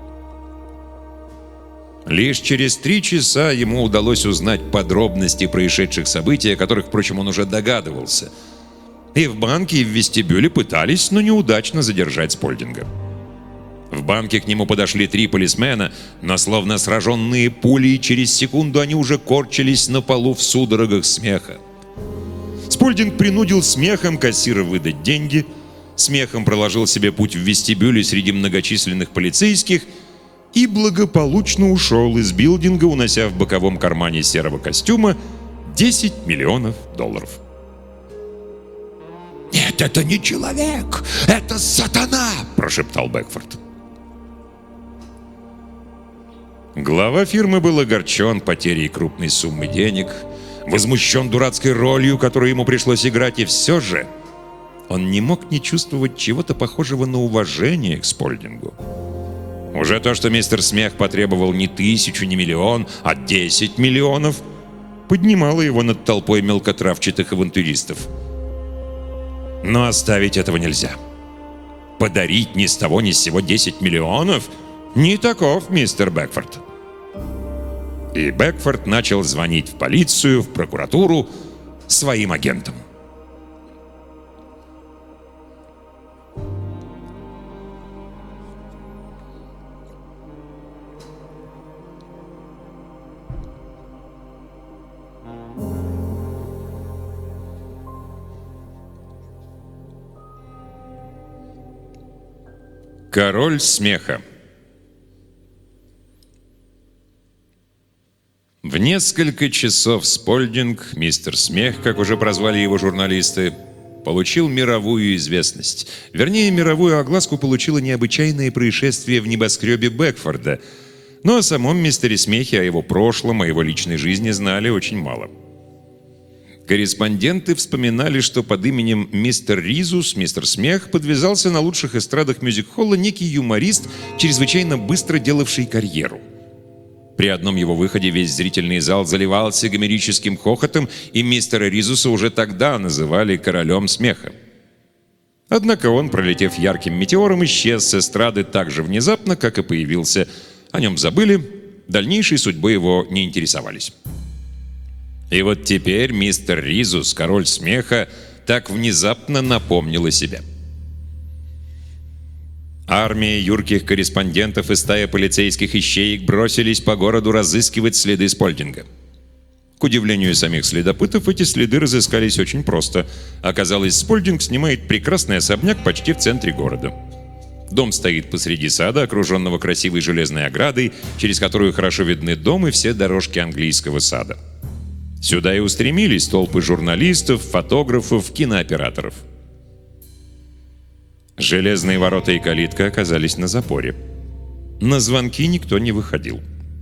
Лишь через 3 часа ему удалось узнать подробности происшедших событий, о которых, впрочем, он уже догадывался. И в банке, и в вестибюле пытались, но неудачно задержать Спольдинга. В банке к нему подошли 3 полисмена, но словно сраженные пулей, через секунду они уже корчились на полу в судорогах смеха. Спольдинг принудил смехом кассира выдать деньги, смехом проложил себе путь в вестибюле среди многочисленных полицейских и благополучно ушел из билдинга, унося в боковом кармане серого костюма $10 миллионов. «Нет, это не человек, это сатана!» – прошептал Бэкфорд. Глава фирмы был огорчен потерей крупной суммы денег, возмущен дурацкой ролью, которую ему пришлось играть, и все же он не мог не чувствовать чего-то похожего на уважение к Спольдингу. Уже то, что мистер Смех потребовал не 1000, не миллион, а 10 миллионов, поднимало его над толпой мелкотравчатых авантюристов. Но оставить этого нельзя. Подарить ни с того ни с сего 10 миллионов — не таков мистер Бэкфорд. И Бэкфорд начал звонить в полицию, в прокуратуру, своим агентам. Король смеха. В несколько часов Спольдинг, мистер Смех, как уже прозвали его журналисты, получил мировую известность. Вернее, мировую огласку получило необычайное происшествие в небоскребе Бэкфорда. Но о самом мистере Смехе, о его прошлом, о его личной жизни знали очень мало. Корреспонденты вспоминали, что под именем мистер Ризус, мистер Смех, подвязался на лучших эстрадах мюзик-холла некий юморист, чрезвычайно быстро делавший карьеру. При одном его выходе весь зрительный зал заливался гомерическим хохотом, и мистера Ризуса уже тогда называли королем смеха. Однако он, пролетев ярким метеором, исчез с эстрады так же внезапно, как и появился. О нем забыли, дальнейшей судьбой его не интересовались. И вот теперь мистер Ризус, король смеха, так внезапно напомнил о себе. Армия юрких корреспондентов и стая полицейских ищеек бросились по городу разыскивать следы Спольдинга. К удивлению самих следопытов, эти следы разыскались очень просто. Оказалось, Спольдинг снимает прекрасный особняк почти в центре города. Дом стоит посреди сада, окруженного красивой железной оградой, через которую хорошо видны дом и все дорожки английского сада. Сюда и устремились толпы журналистов, фотографов, кинооператоров. Железные ворота и калитка оказались на запоре. На звонки никто не выходил.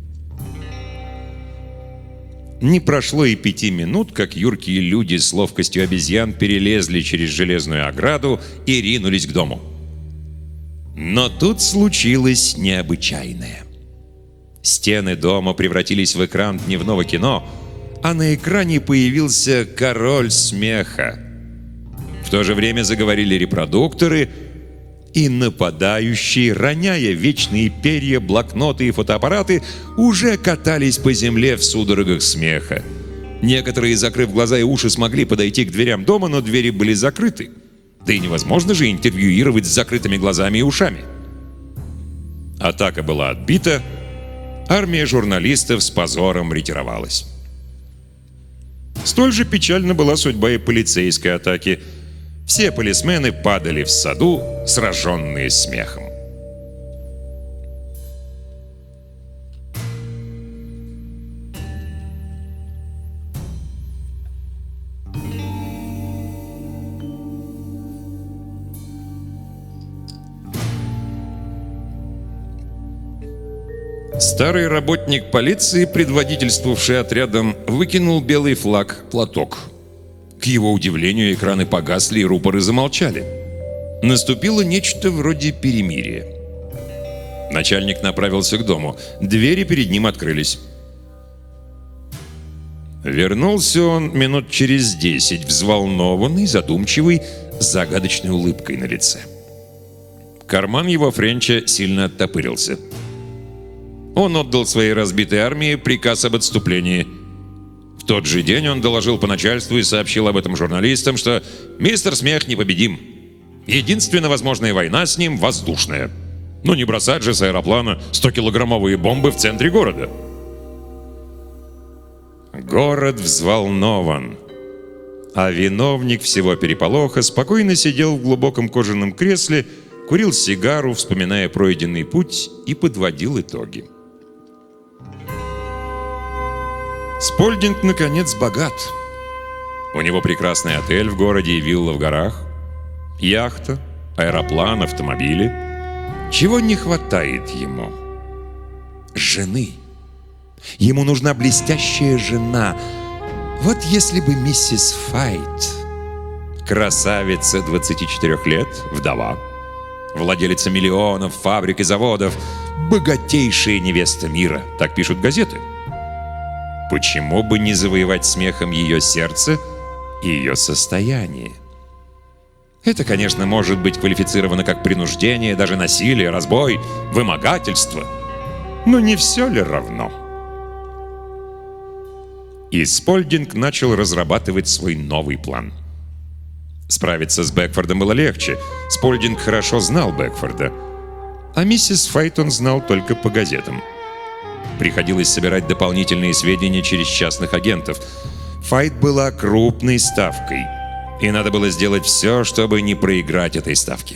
Не прошло и 5 минут, как юркие люди с ловкостью обезьян перелезли через железную ограду и ринулись к дому. Но тут случилось необычайное. Стены дома превратились в экран дневного кино, а на экране появился король смеха. В то же время заговорили репродукторы, и нападающие, роняя вечные перья, блокноты и фотоаппараты, уже катались по земле в судорогах смеха. Некоторые, закрыв глаза и уши, смогли подойти к дверям дома, но двери были закрыты. Да и невозможно же интервьюировать с закрытыми глазами и ушами. Атака была отбита, армия журналистов с позором ретировалась. Столь же печальна была судьба и полицейской атаки. Все полисмены падали в саду, сраженные смехом. Старый работник полиции, предводительствовавший отрядом, выкинул белый флаг, платок. К его удивлению, экраны погасли и рупоры замолчали. Наступило нечто вроде перемирия. Начальник направился к дому. Двери перед ним открылись. Вернулся он минут через 10, взволнованный, задумчивый, с загадочной улыбкой на лице. Карман его френча сильно оттопырился. Он отдал своей разбитой армии приказ об отступлении. В тот же день он доложил по начальству и сообщил об этом журналистам, что мистер Смех непобедим. Единственная возможная война с ним — воздушная. Ну не бросать же с аэроплана 100-килограммовые бомбы в центре города. Город взволнован. А виновник всего переполоха спокойно сидел в глубоком кожаном кресле, курил сигару, вспоминая пройденный путь, и подводил итоги. Спольдинг, наконец, богат. У него прекрасный отель в городе и вилла в горах, яхта, аэроплан, автомобили. Чего не хватает ему? Жены. Ему нужна блестящая жена. Вот если бы миссис Файт, красавица 24 лет, вдова, владелица миллионов фабрик и заводов, богатейшая невеста мира, так пишут газеты. Почему бы не завоевать смехом ее сердце и ее состояние? Это, конечно, может быть квалифицировано как принуждение, даже насилие, разбой, вымогательство. Но не все ли равно? И Спольдинг начал разрабатывать свой новый план. Справиться с Бэкфордом было легче. Спольдинг хорошо знал Бэкфорда. А миссис Файт он знал только по газетам. Приходилось собирать дополнительные сведения через частных агентов. Файт была крупной ставкой, и надо было сделать все, чтобы не проиграть этой ставке.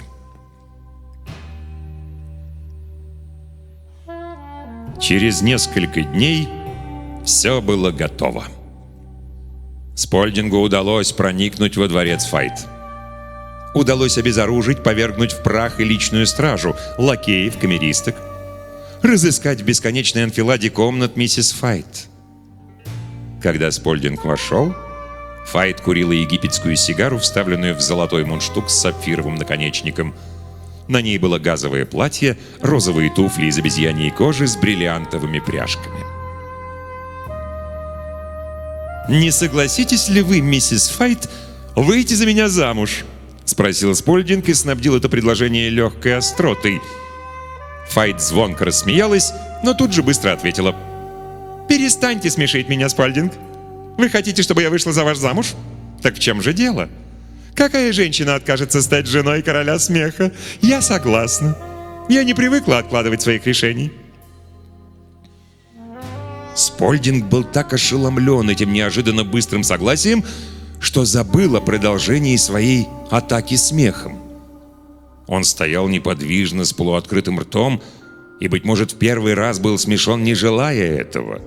Через несколько дней все было готово. Спольдингу удалось проникнуть во дворец Файт. Удалось обезоружить, повергнуть в прах и личную стражу, лакеев, камеристок, разыскать в бесконечной анфиладе комнат миссис Файт. Когда Спольдинг вошел, Файт курила египетскую сигару, вставленную в золотой мундштук с сапфировым наконечником. На ней было газовое платье, розовые туфли из обезьяньей кожи с бриллиантовыми пряжками. «Не согласитесь ли вы, миссис Файт, выйти за меня замуж?» — спросил Спольдинг и снабдил это предложение легкой остротой. Файт звонко рассмеялась, но тут же быстро ответила: «Перестаньте смешить меня, Спольдинг. Вы хотите, чтобы я вышла за вас замуж? Так в чем же дело? Какая женщина откажется стать женой короля смеха? Я согласна. Я не привыкла откладывать своих решений». Спольдинг был так ошеломлен этим неожиданно быстрым согласием, что забыл о продолжении своей атаки смехом. Он стоял неподвижно с полуоткрытым ртом и, быть может, в первый раз был смешон, не желая этого.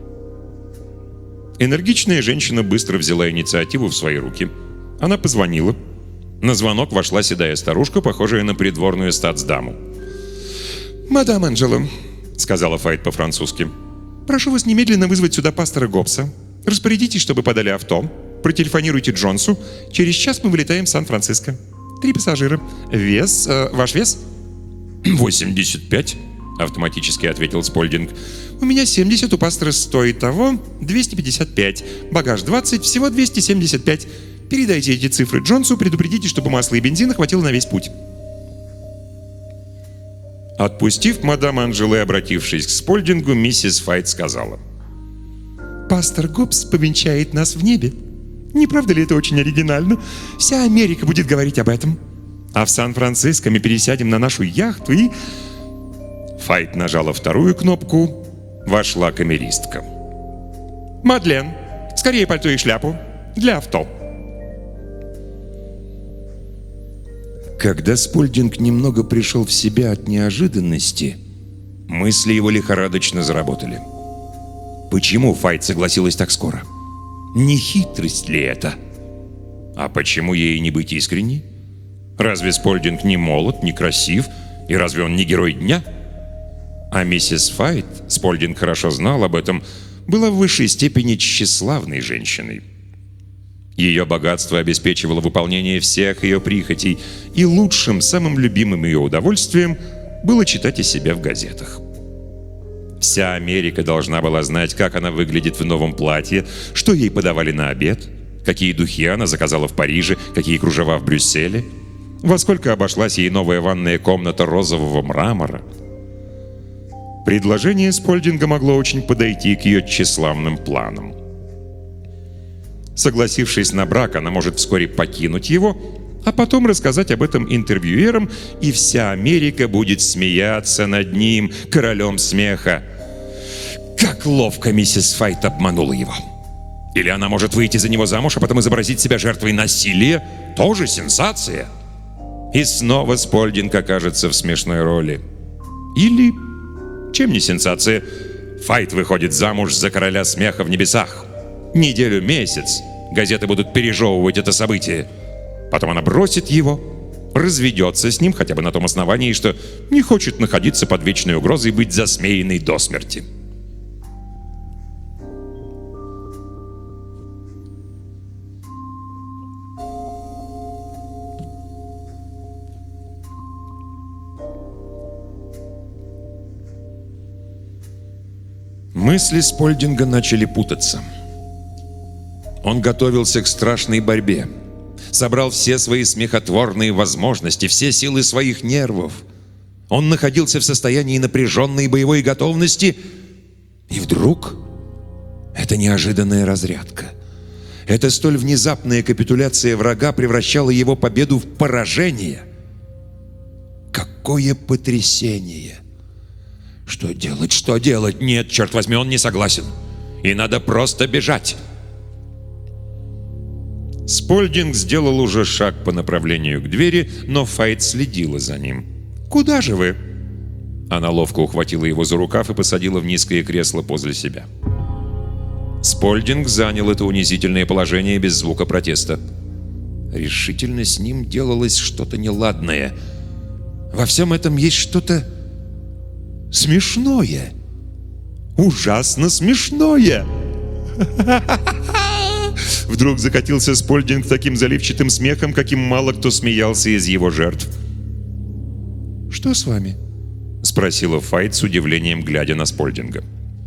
Энергичная женщина быстро взяла инициативу в свои руки. Она позвонила. На звонок вошла седая старушка, похожая на придворную статсдаму. «Мадам Анджело», — сказала Файт по-французски, — «прошу вас немедленно вызвать сюда пастора Гоббса. Распорядитесь, чтобы подали авто. Протелефонируйте Джонсу. Через час мы вылетаем в Сан-Франциско. 3 пассажира. Вес... ваш вес?» 85, автоматически ответил Спольдинг. «У меня 70, у пастора стоит того 255. Багаж 20, всего 275. Передайте эти цифры Джонсу, предупредите, чтобы масла и бензина хватило на весь путь». Отпустив мадам Анджело и обратившись к Спольдингу, миссис Файт сказала: «Пастор Гоббс повенчает нас в небе. Не правда ли это очень оригинально? Вся Америка будет говорить об этом. А в Сан-Франциско мы пересядем на нашу яхту и...» Файт нажала вторую кнопку. Вошла камеристка. «Мадлен, скорее пальто и шляпу. Для авто». Когда Спольдинг немного пришел в себя от неожиданности, мысли его лихорадочно заработали. Почему Файт согласилась так скоро? Не хитрость ли это? А почему ей не быть искренней? Разве Спольдинг не молод, не красив? И разве он не герой дня? А миссис Файт, Спольдинг хорошо знал об этом, была в высшей степени тщеславной женщиной. Ее богатство обеспечивало выполнение всех ее прихотей, и лучшим, самым любимым ее удовольствием было читать о себе в газетах. Вся Америка должна была знать, как она выглядит в новом платье, что ей подавали на обед, какие духи она заказала в Париже, какие кружева в Брюсселе, во сколько обошлась ей новая ванная комната розового мрамора. Предложение Спольдинга могло очень подойти к ее тщеславным планам. Согласившись на брак, она может вскоре покинуть его, а потом рассказать об этом интервьюерам, и вся Америка будет смеяться над ним, королем смеха. Как ловко миссис Файт обманула его. Или она может выйти за него замуж, а потом изобразить себя жертвой насилия. Тоже сенсация. И снова Спольдинг окажется в смешной роли. Или, чем не сенсация, Файт выходит замуж за короля смеха в небесах. Неделю-месяц газеты будут пережевывать это событие. Потом она бросит его, разведется с ним хотя бы на том основании, что не хочет находиться под вечной угрозой быть засмеянной до смерти. Мысли Спольдинга начали путаться. Он готовился к страшной борьбе. Собрал все свои смехотворные возможности, все силы своих нервов. Он находился в состоянии напряженной боевой готовности, и вдруг эта неожиданная разрядка, эта столь внезапная капитуляция врага превращала его победу в поражение. Какое потрясение! Что делать, что делать? Нет, черт возьми, он не согласен. И надо просто бежать. Спольдинг сделал уже шаг по направлению к двери, но Файт следила за ним. «Куда же вы?» Она ловко ухватила его за рукав и посадила в низкое кресло возле себя. Спольдинг занял это унизительное положение без звука протеста. Решительно с ним делалось что-то неладное. Во всем этом есть что-то смешное. Ужасно смешное. Вдруг закатился Спольдинг таким заливчатым смехом, каким мало кто смеялся из его жертв. «Что с вами?» — спросила Файт с удивлением, глядя на Спольдинга.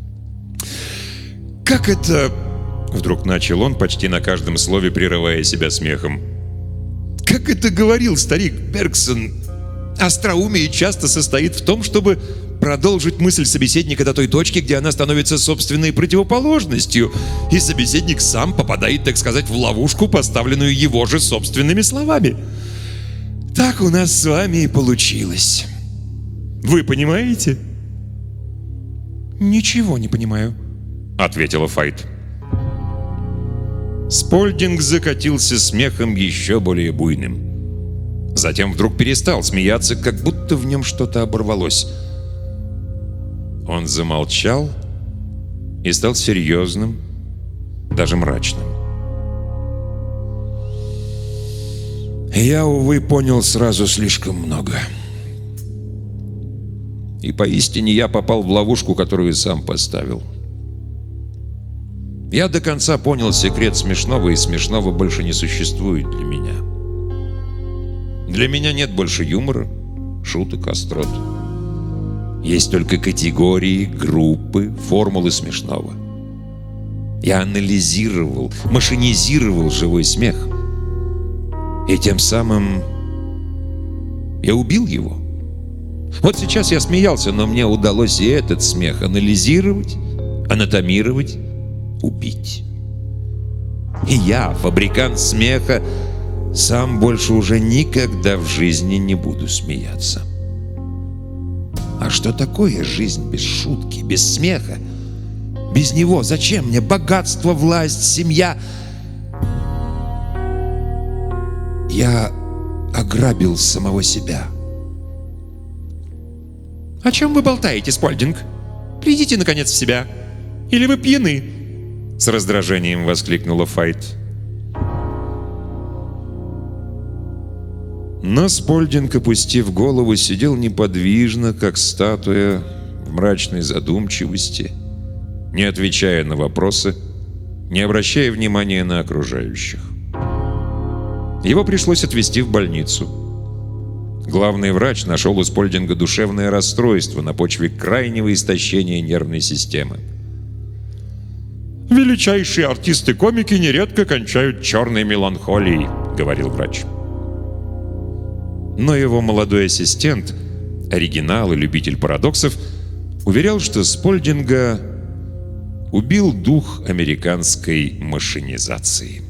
«Как это...» — вдруг начал он, почти на каждом слове прерывая себя смехом. «Как это говорил старик Бергсон, остроумие часто состоит в том, чтобы продолжить мысль собеседника до той точки, где она становится собственной противоположностью, и собеседник сам попадает, так сказать, в ловушку, поставленную его же собственными словами. Так у нас с вами и получилось. Вы понимаете?» «Ничего не понимаю», — ответила Файт. Спольдинг закатился смехом еще более буйным. Затем вдруг перестал смеяться, как будто в нем что-то оборвалось. Он замолчал и стал серьезным, даже мрачным. «Я, увы, понял сразу слишком много. И поистине я попал в ловушку, которую сам поставил. Я до конца понял секрет смешного, и смешного больше не существует для меня. Для меня нет больше юмора, шуток, острот. Есть только категории, группы, формулы смешного. Я анализировал, машинизировал живой смех. И тем самым я убил его. Вот сейчас я смеялся, но мне удалось и этот смех анализировать, анатомировать, убить. И я, фабрикант смеха, сам больше уже никогда в жизни не буду смеяться. А что такое жизнь без шутки, без смеха? Без него зачем мне богатство, власть, семья? Я ограбил самого себя. «О чем вы болтаете, Спольдинг? Придите, наконец, в себя. Или вы пьяны?» С раздражением воскликнула Файт. Но Спольдинг, опустив голову, сидел неподвижно, как статуя, в мрачной задумчивости, не отвечая на вопросы, не обращая внимания на окружающих. Его пришлось отвезти в больницу. Главный врач нашел у Спольдинга душевное расстройство на почве крайнего истощения нервной системы. «Величайшие артисты-комики нередко кончают черной меланхолией», — говорил врач. Но его молодой ассистент, оригинал и любитель парадоксов, уверял, что Спольдинга убил дух американской машинизации.